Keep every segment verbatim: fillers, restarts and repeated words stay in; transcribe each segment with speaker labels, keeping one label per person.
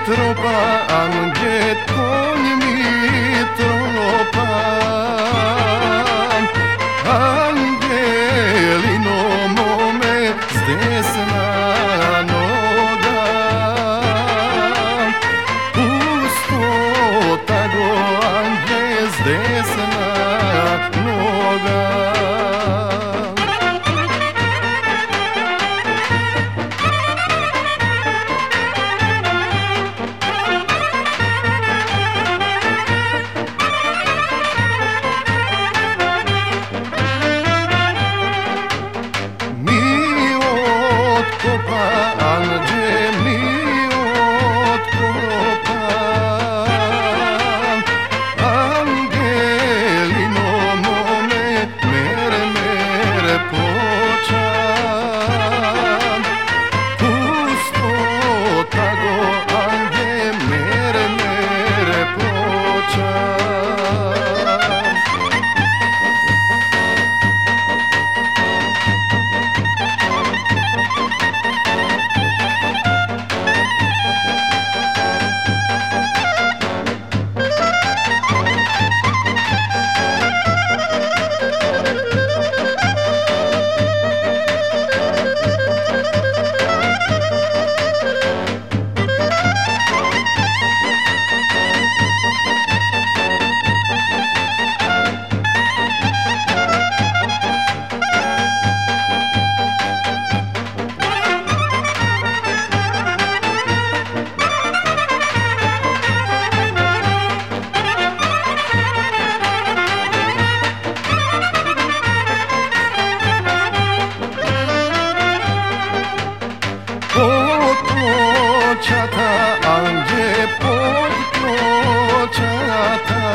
Speaker 1: tropa, anđet konj mi tropa. Anđelino mome s desna noga, pustota go anđe s desna noga. Anđe mi otkopa, Anđelino mome mere mere pločam. Pustota go anđe mere mere pločam. Pod pločata, anđe pod pločata,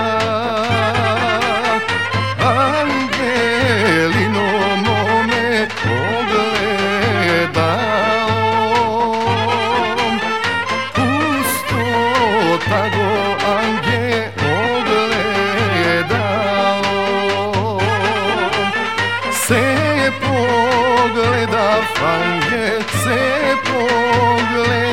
Speaker 1: Anđelino mome ogledalom. Pustota go anđe ogledalom. Se pogleda, anđe se pogleda,